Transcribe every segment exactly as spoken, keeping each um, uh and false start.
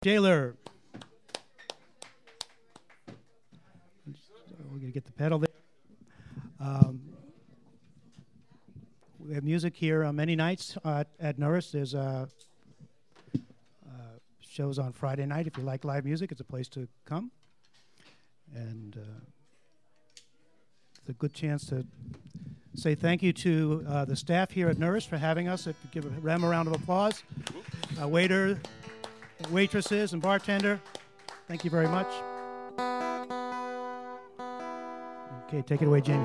Shaler. We're going to get the pedal there. Um, we have music here uh, many nights uh, at Norris. There's uh, uh, shows on Friday night. If you like live music, it's a place to come. And uh, it's a good chance to say thank you to uh, the staff here at Norris for having us. If you give them a round of applause. Uh, waiter, waitresses, and bartender, thank you very much. Okay, take it away, Jamie.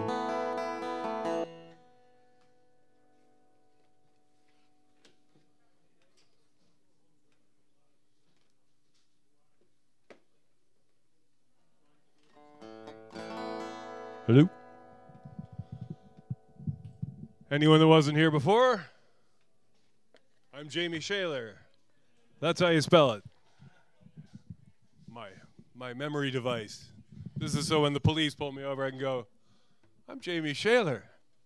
Hello? Anyone that wasn't here before? I'm Jamie Shaler. That's how you spell it. My my memory device. This is so when the police pull me over, I can go, I'm Jamie Shaler.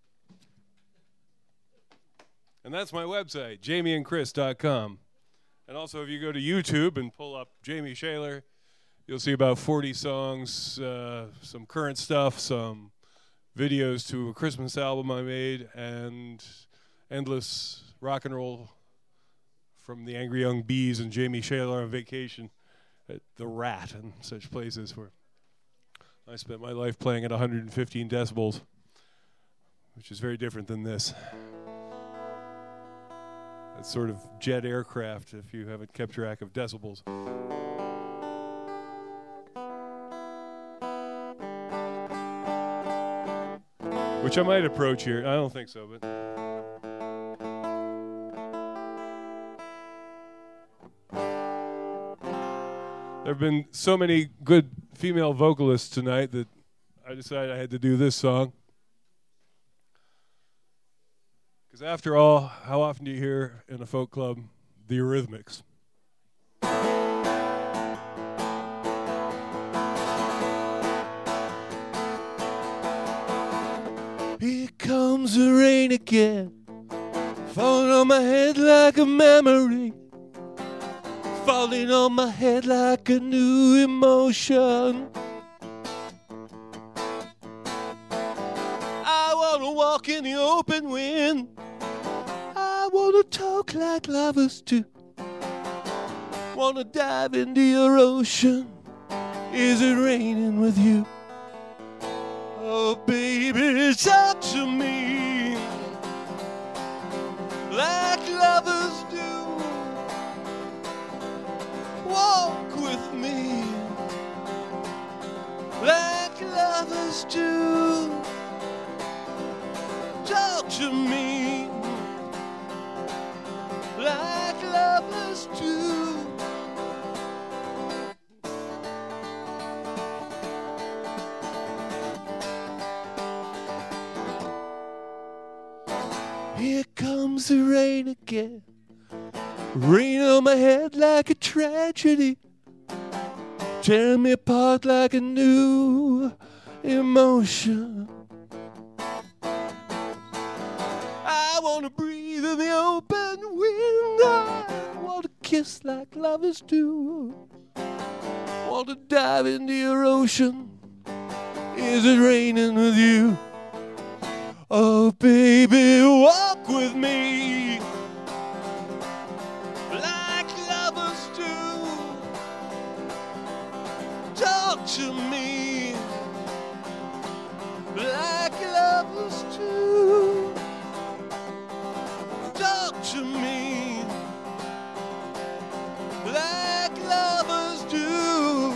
And that's my website, jamie and chris dot com. And also, if you go to YouTube and pull up Jamie Shaler, you'll see about forty songs, uh, some current stuff, some videos to a Christmas album I made, and endless rock and roll from the Angry Young Bees and Jamie Shaler on vacation at the Rat and such places where I spent my life playing at one hundred fifteen decibels, which is very different than this. It's sort of jet aircraft if you haven't kept track of decibels. Which I might approach here. I don't think so, but... There have been so many good female vocalists tonight that I decided I had to do this song. Because after all, how often do you hear in a folk club the Eurythmics? Here comes the rain again, falling on my head like a memory, falling on my head like a new emotion. I wanna walk in the open wind, I wanna talk like lovers do, wanna dive into your ocean. Is it raining with you? Oh baby, talk to me like lovers do. Walk with me like lovers do. Talk to me like lovers do. Here comes the rain again, rain on my head like a tragedy, tearing me apart like a new emotion. I want to breathe in the open wind, I want to kiss like lovers do, want to dive into your ocean. Is it raining with you? Oh baby, walk with me like lovers do. Talk to me like lovers do. Talk to me like lovers do.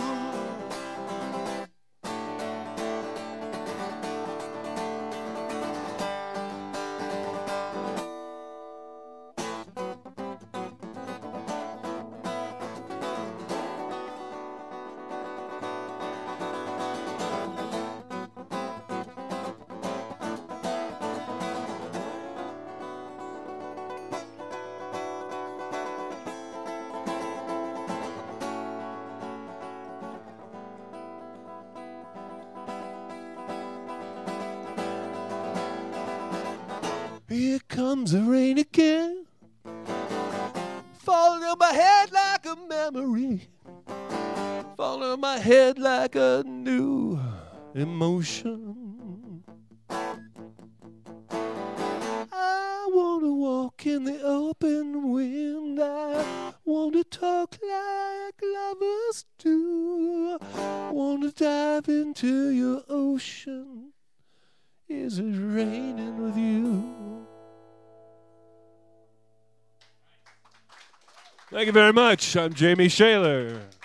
Here comes the rain again, falling on my head like a memory, me, fall on my head like a new emotion. I want to walk in the open wind. I want to talk like lovers do. Want to dive into your ocean. Is it raining with you? Thank you very much. I'm Jamie Shaler.